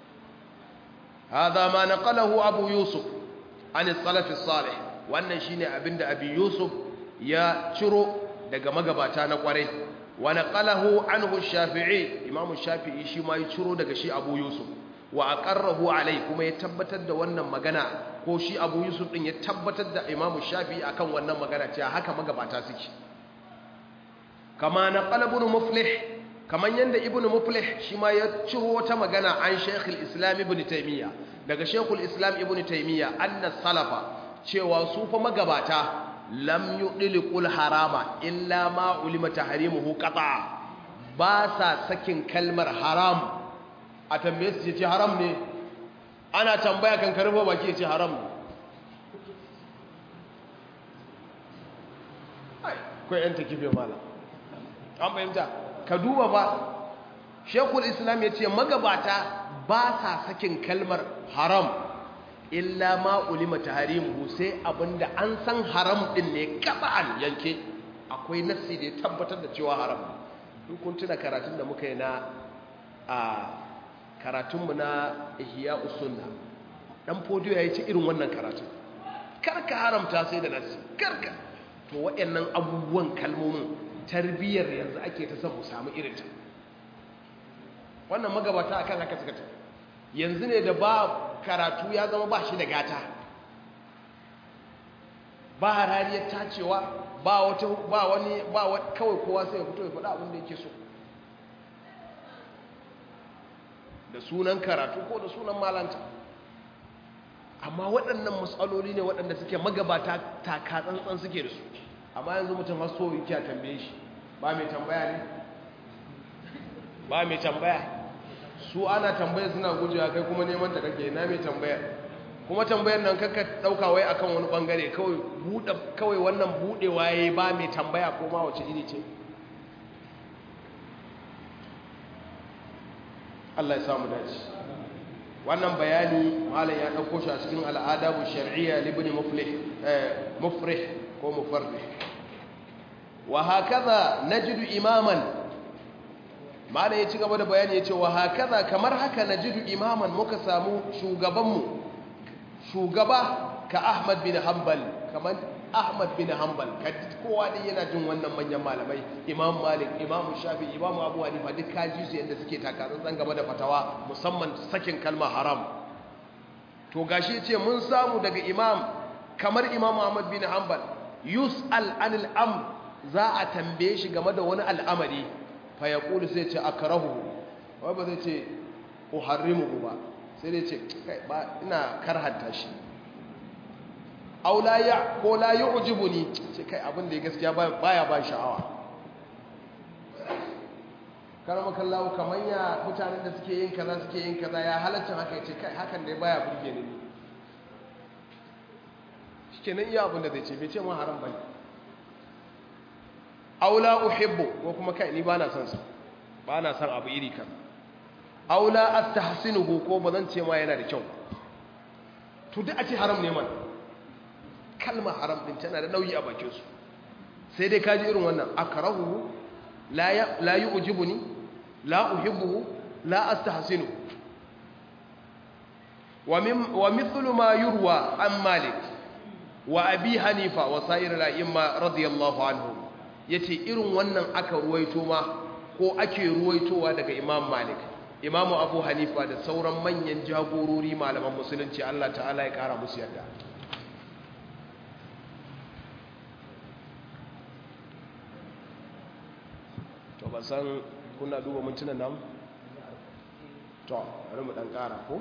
hada ma naqalahu abu yusuf an as-salaf as-salih wannan shine abinda abi yusuf ya ciro daga magabata na kwarai wa naqalahu anhu shafi'i imam shafi'i shi ma ya ciro daga shi abu yusuf wa aqarrahu alai kuma ya tabbatar da wannan magana ko shi abu yusuf din ya tabbatar da imam shafi'i akan wannan magana cewa haka magabata suke kama naqala ibn muflih kaman yanda ibn muflih shi ma ya ciro wata magana an shaykhul islam ibn taymiya daga shaykhul islam ibn taymiya anna salafa cewa su fa magabata lam yudliqul harama illa ma ulima tahrimuhu qata ba sa sakin kalmar haram a tambaye su ce haram ne ana tambaya kan karbo baki ce haram ne ai ko yan takife mala an fahimta ka duba ba shekul islam ya ce magabata ba sa sakin kalmar haram illa ma ulima tahrimuhu sai abinda an san haram din ne kaba'an yanke akwai nassi da ya tabbatar da cewa haram duk kun tuna karatun da muka yi na karatunmu na ihya'us sunna dan fodiyo yayi ci irin wannan karatun karka haramta sai da nassi karka to waɗannan abubuwan kalmomin tarbiyyar yanzu ake ta son mu samu irin ta wannan magabata akan haka suka ta yanzu ne da ba karatu ya zama ba shi da gata ba harariyar tacewa ba wani kawai kowa sai ya fito ya faɗa abin da yake so da sunan karatu ko da sunan malanta amma waɗannan matsaloli ne waɗanda suke magabata takatsantsan suke da su amma yanzu mutum har so yake tambaye shi ba mai tambaya ne ba mai tambaya su ana tambaya suna gujewa kai kuma neman ta kake na mai tambaya kuma tambayar nan kakka dauka wai akan wani bangare kawai wannan budewa yayi ba mai tambaya ko ma wace iri ce Allah ya samu dace wannan bayani malam ya dauko shi a cikin al'adabu shar'iyya libni mufrih ko mufarrih wa hakaza najidu imaman malam ya ci gaba da bayani ya ce wa hakaza kamar haka najidu imaman muka samu shugaba ka Ahmad bin Hanbal kamar Ahmad bin Hanbal kowa dai yana jin wannan manyan malamai Imam Malik Imam Shafi Imam Abu Hanifa duk kaji su yadda suke takatsantsan game da fatawa musamman sakin kalmar haram to gashi yace mun samu daga imam kamar Imam Ahmad bin Hanbal yus'al anil amr za a tambaye shi game da wani al'amari fa yaqulu sai ce akrahu wai ba zai ce uharrimu ba sai dai ce kai ba ina karhanta shi aw la ya ko la yu'jibuni ce kai abin da gaskiya baya ba sha'awa karama kallahu kaman ya mutanen da suke yin kaza ya halaccin haka yace kai hakan dai baya burge ni shikenan iya abin da zai ce bai ce mun haram bane aw la uhibbu ko kuma kai ni bana son sa bana son abu iri kan aw la astahsinuhu ko bazan ce ma yana da kyau to duk a ce haram ne man kalma haram din tana da nauyi a bakin su sai dai kaji irin wannan akrahu la yu'jibuni la uhibbu la astahsinu wa mithlu ma yurwa an malik wa abi hanifa wa sa'ir al-a'imma radiyallahu anhum yace irin wannan aka ruwaito ma ko ake ruwaitowa daga imam malik imam abu hanifa da sauran manyan jagorori malaman musulunci Allah ta'ala ya kara musu yarda to ban san kuna duba mintunan nan to bari mu dan kara ko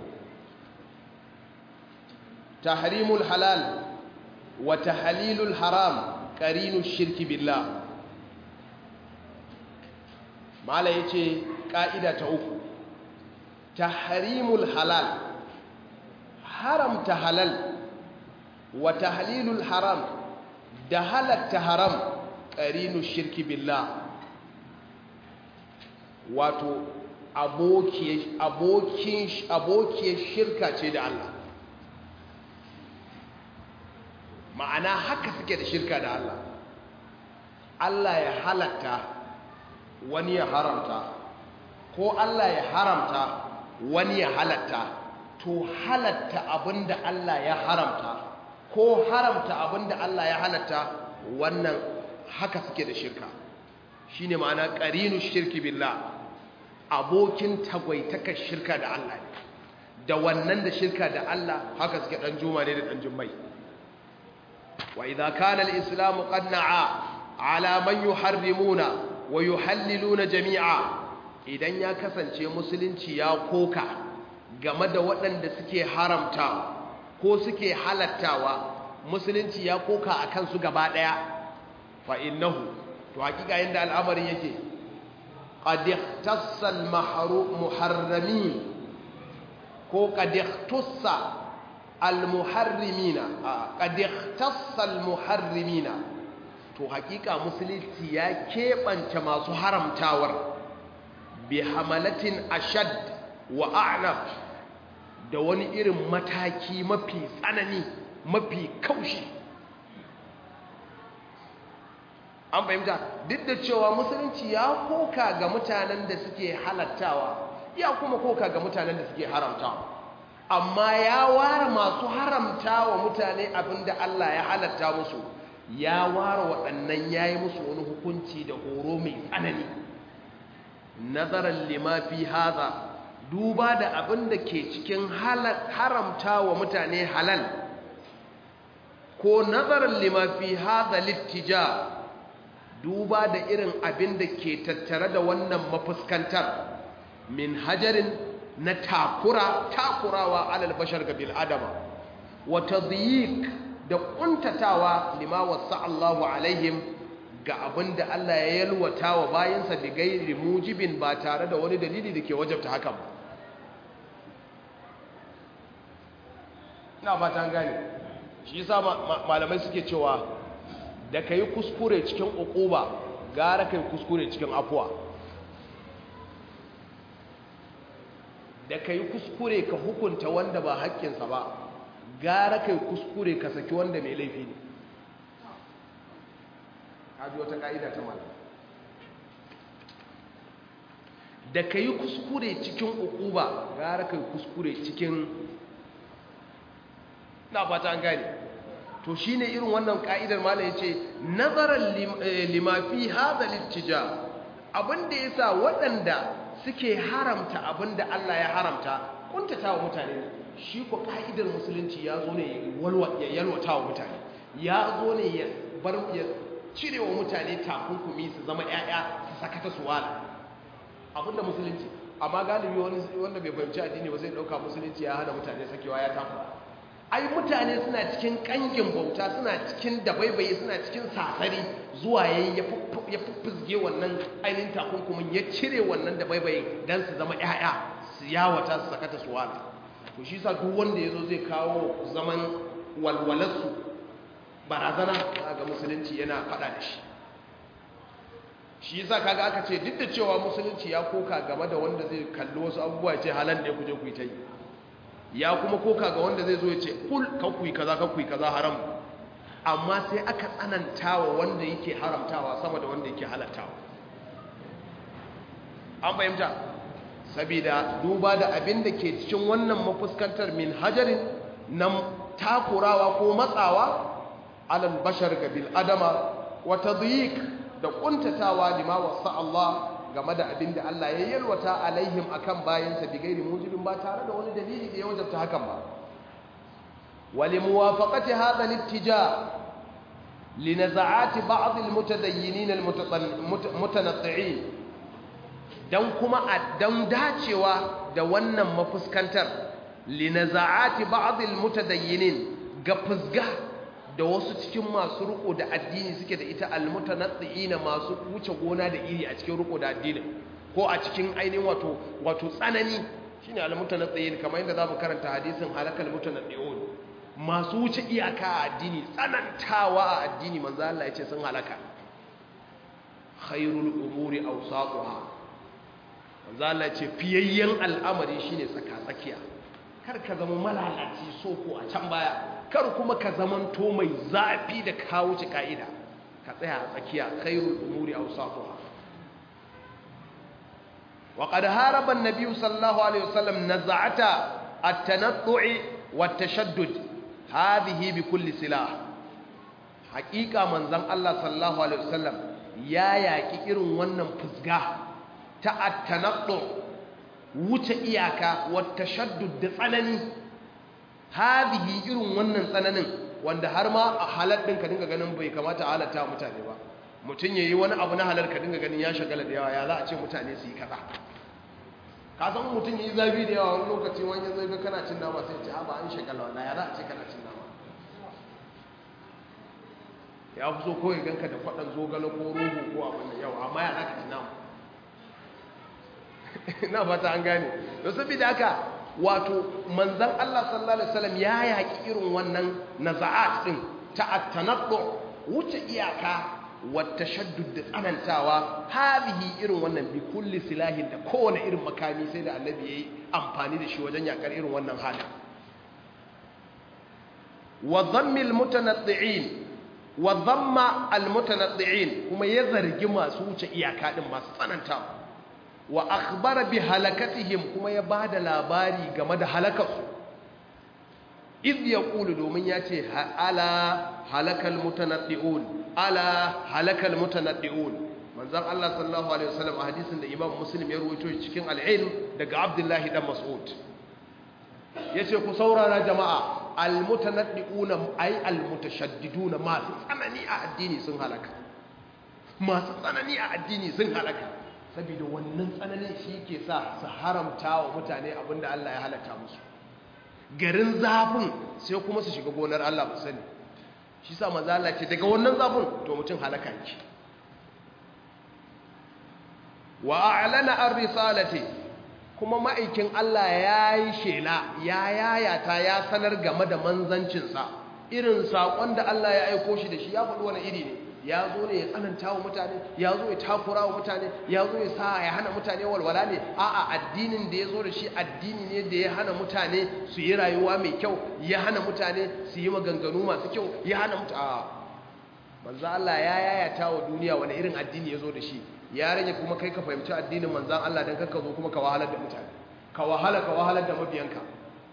tahrimul halal wa tahlilul haram qarinu shirki billah mala yace kaida ta uku tahrimul halal haramta halal wa tahlilul haram da halatta haram qarinu shirki billah wato abokiyar shirka ce da Allah ma'ana haka suke da shirka da Allah Allah ya halatta wani ya haramta ko Allah ya haramta wani ya halatta to halatta abinda Allah ya haramta ko haramta abinda Allah ya halatta wannan haka suke da shirka shine ma'ana qarinu shirki billah abokin tagwaitakar shirka da Allah da wannan da shirka da Allah haka suke dan juma ne da dan jummai wa idza kana al-islam qad na'a ala man yuharrimuna wa yuhalliluna jami'a idan ya kasance musulunci ya koka game da waɗanda suke haramtawa ko suke halattawa musulunci ya koka akan su gaba daya fa innahu to hakika yanda al'amarin yake qad ikhtassa al-muharramin ko qad ikhtassa al-muharrimina qad ikhtassa al-muharrimina to hakika musulunci ya kebance masu haramtawar bi hamalatin ashad wa a'naf da wani irin mataki mafi tsanani mafi kaushi an fahimta duk da cewa musulunci ya koka ga mutanen da suke halattawa ya kuma koka ga mutanen da suke haramtawa amma ya ware masu haramtawa mutane abinda Allah ya halatta musu ya ware waɗannan yayi musu wani hukunci da horo mai tsanani nazaran lima fi hadha duba da abinda ke cikin haramtawa mutane halal ko nazaran lima fi hadha littija duba da irin abin da ke tattare da wannan mafuskantar min hajarin na takurawa alal bashar ga bil'adama wata tadyiq da kuntatawa lima wasa Allahu alaihim ga abin da Allah ya yalwata wa bayansa bi gairi mujibin ba tare da wani dalili da ke wajabta hakan ba ina fatan gane shi yasa malamai suke cewa da ka yi kuskure cikin uquba gara ka yi kuskure cikin afuwa da ka yi kuskure ka hukunta wanda ba haƙƙinsa ba gara ka yi kuskure ka saki wanda mai laifi ne haji wata ƙa'ida ta malam da ka yi kuskure cikin uquba gara ka yi kuskure cikin na fata an gane to shine irin wannan ka'idar malam yace nazaran lima fi hadha littija abinda yasa waɗanda suke haramta abinda Allah ya haramta kuntatawa mutane shi ko ka'idar musulunci ya zo ne ya yalwata wa mutane ya zo ne ya cire wa mutane takunkumi su zama ƴaƴa su sakata su wala abinda musulunci amma galibi wanda bai fahimci addini ba zai dauka musulunci ya hana mutane sakewa ya takura. Ai mutane suna cikin kangin bauta, suna cikin dabaibaye, suna cikin sasari, zuwa yayi ya fuffuzge wannan ainihin takunkumin, ya cire wannan dabaibaye dan su zama ƴaƴa, su yawata su sakata su wala. To shi sa duk wanda yazo zai kawo zaman walwalarsu barazana ga musulunci yana fada da shi. Shi yasa kaga aka ce duk da cewa musulunci ya koka game da wanda zai kalli wasu abubuwa ce halal ne ku je ku yi ta yi, ya kuma koka ga wanda zai zo ya ce kul kakuyi kaza haram, amma sai aka tsanantawa wanda yake haramtawa sama da wanda yake halattawa. An fahimta? Sabida duba da abin da ke cikin wannan mafuskantar min hajarin na takurawa ko matsawa alal bashar ga bil adama wa tadyiq da kuntatawa lima wasa Allah game da abin da Allah ya yalwata alaihim akan bayansa bi gairi mujibin ba tare da wani dalili da ya wajabta hakan ba. Wali muwafaqati hadha al-ittija li naz'ati ba'd al-mutadayyin al-mutanatti'in, dan kuma dan dacewa da wannan mafuskantar li naz'ati ba'd al-mutadayyin ga fusga da wasu cikin masu riko da addini suke da ita almutanatti'ina, masu wuce gona da iri a cikin riko da addini ko a cikin ainihin wato tsanani, shine almutanatti'in. Kamar yadda zamu karanta hadisin halakal mutanatti'un, masu wuce iyaka a addini, tsanantawa a addini, manzo Allah ya ce sun halaka. Khairul umuri awsatuha, manzo Allah ya ce fiyayyen al'amari shine tsaka-tsakiya. Kar ka zama malalaci so ko a can baya, kar kuma ka zamanto mai zafi da ka wuce ka'ida, ka tsaya a tsakiya. Khairul umuri awsatuha. wa qad haraba an-nabiy sallallahu alaihi wasallam naz'ata at-tanattu'i wat-tashaddud hadhihi bi kulli silah. haqiqa manzon Allah sallallahu alaihi wasallam ya yaki irin wannan fusga ta at-tanattu, wuce iyaka, wat-tashaddud da tsanani, hadhihi irin wannan tsananin wanda har ma a halal din ka dinga ganin bai kamata a halatta mutane ba. Mutun yayi wani abu na halal ka dinga ganin ya shagala da yawa, ya za a ce mutane su yi kaza. Ka san mutun yayi zabi da yawa wani lokaci wani zai ga kana cin nama sai ya ce a ba an shagala wallahi, ya za a ce kana cin nama. Ya fi so kawai ganka da fadan zogale ko rogo ko abin da yawa, amma ya za ka cin nama. Ina fata an gane. Don saboda haka wato manzan Allah sallallahu alaihi wasallam ya yaki irin wannan naza'at din ta at-tanaddu, wuce iyaka, wa tashaddud da tsanantawa, hadhihi irin wannan bi kulli silahin, da kowane irin makami sai da annabi yayi amfani da shi wajen yakar irin wannan halin. Wa dhammil mutanaddi'in, wa dhamma al-mutanaddi'in, kuma ya zargi masu wuce iyaka din, masu tsanantawa. Wa akhbara bi halakatihim, kuma ya bada labari game da halakarsu. Iz yaqulu, domin ya ce ala halakal mutanaddi'un, ala halakal mutanaddi'un. Manzon Allah sallallahu alaihi wasallam a hadisin da Imam Muslim ya rawaito cikin al-Ilm daga Abdullahi dan Mas'ud, yace ku saurara jama'a, al-mutanaddi'una ay al-mutashaddiduna, masu tsanani a addini sun halaka. Masu tsanani a addini sun halaka. Saboda wannan tsananin shi ke sa su haramta wa mutane abinda Allah ya halatta musu. Garin zafin sai kuma su shiga gonar Allah ba sani. Shi sa manzo Allah ce daga wannan zafin to mutum halaka yake. Wa a'lana ar-risalati, kuma ma'aikin Allah yayi shela, ya yayata, ya sanar game da manzancinsa, irin sakon da Allah ya aika shi da shi. Ya faɗi wani iri ne, ya zo ne ya tsananta wa mutane, ya zo ya takura wa mutane, ya zo ya sa ya hana mutane walwala ne? A'a, addinin da ya zo da shi addini ne da ya hana mutane su yi rayuwa mai kyau, ya hana mutane su yi maganganu masu kyau, ya hana mutane. Manzo Allah ya yayata wa duniya wani irin addini ya zo da shi. Ya rage kuma kai ka fahimci addinin manzon Allah dan kanka zo kuma ka wahalar da mutane, ka wahalar da mabiyanka.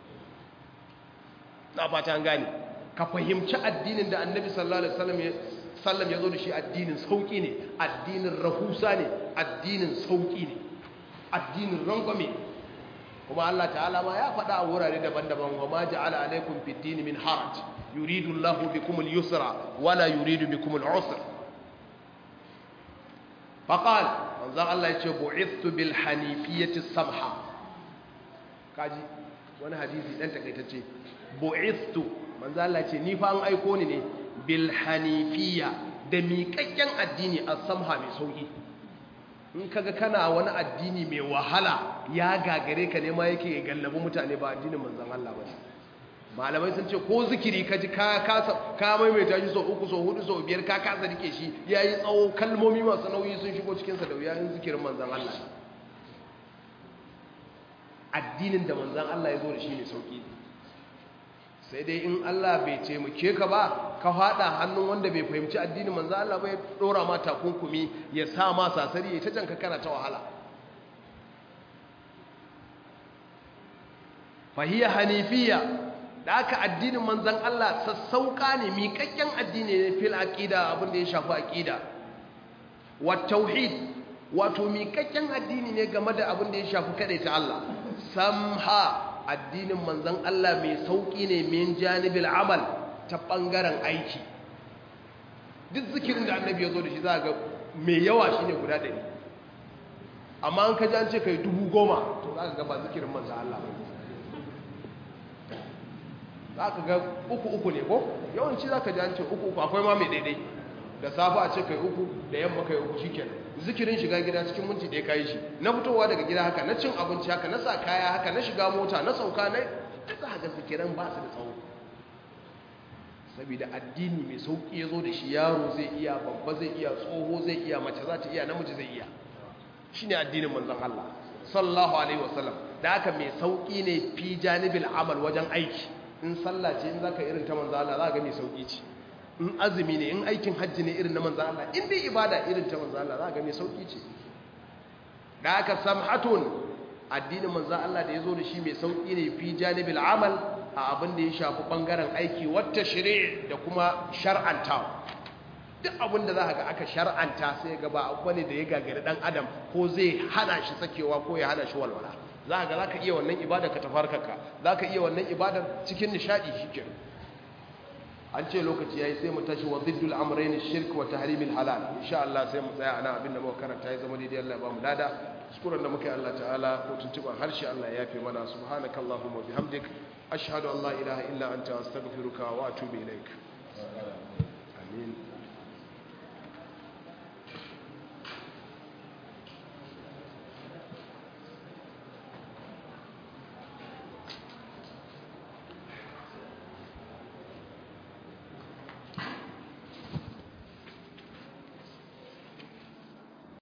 Na fata an gane. Ka fahimci addinin da Annabi sallallahu alaihi wasallam ya zo da shi addinin sauki ne, addinin rahusa ne, addinin sauki ne, addinin rangwame. Kuma Allah ta'ala ma ya faɗa a wurare daban-daban, wa ma ja'ala alaikum fid din min haraj, yuridu Allahu bikum al-yusra wa la yuridu bikum al-usra. Faqal, manzon Allah ya ce bu'ithtu bil hanifiyyati samha kaji wani hadisi dan takaitacce bu'ithtu manzon Allah ya ce ni fa an aiko ni ne bil hanifiyya da miƙaƙƙen addini as-samha mai sauki in kaga kana wani addini mai wahala ya gagare ka ne ma yake gallabi mutane ba addinin manzon Allah ba malamai sun ce ko zikiri ka ji ka maimaita shi sau 3 sau 4 sau 5 ka kasa rike shi yayi tsawo kalmomi masu nauyi sun shigo cikin sa da yayin zikirin manzon Allah addinin da manzon Allah ya zo da shi ne sauki sai dai in Allah bai taimake ka ba ka fada hannun wanda bai fahimci addinin manzon Allah ba ya dora ma takunkumi ya sa ma sasari ya ta janka kana ta wahala fahiya hanifiyya da aka addinin manzan Allah sassauka ne miƙaƙƙen addini ne fil aqida abin da ya shafi aqida wat tauhid wato miƙaƙƙen addini ne game da abin da ya shafi ta Allah samha addinin manzan Allah mai sauki ne min janibil amal ta bangaren aiki duk zikirin da annabi ya zo da shi za ga mai yawa shine guda 100 amma an kaji an ce kai 10,000 to za ka ga ba zikirin manzan Allah ba za ka ga uku ne ko yawanci za ka ji an ce uku akwai ma mai daidai da safa a ce kai 3 da yamma kai 3 shi kenan zikirin shiga gida cikin minti ɗaya kayi shi na fitowa daga gida haka na cin abinci haka na sa kaya haka na shiga mota na sauka na duka haka zikiran ba su da tsawo saboda addini mai sauki ya zo da shi yaro zai iya babba zai iya tsoho zai iya mace za ta iya namiji zai iya shi ne addinin manzon Allah sallallahu alaihi wasallam da haka mai sauki ne fi janibil amal wajen aiki in sallah ce in zaka irin ta manzo Allah za ga mai sauki ce in azumi ne in aikin hajji ne irin na manzo Allah in dai ibada irin ta manzo Allah za ga mai sauki ce da aka samhatun addinin manzo Allah da yazo da shi mai sauki ne fi janibil amal a abin da ya shafi bangaren aiki wata shari'a da kuma shar'anta duk abin da za ga aka shar'anta sai ga ba abu ne da ya gagari dan adam ko zai hana shi sakewa ko ya hana shi walwala za ka iya wannan ibadar ka tafarkarka za ka iya wannan ibadar cikin nishadi shi an ce lokaci ya yi sai mu tashi wa ziddul amrayn shirk wa tahrimil halal insha Allah sai mu tsaya ana abin da muka karanta ya zama daidai Allah ya ba mu lada kuskuren da muka yi Allah ta'ala ko tuntuban harshe Allah ya yafe mana subhanakallahumma bihamdik ashhadu an la ilaha illa anta astaghfiruka wa atubu ilaik amin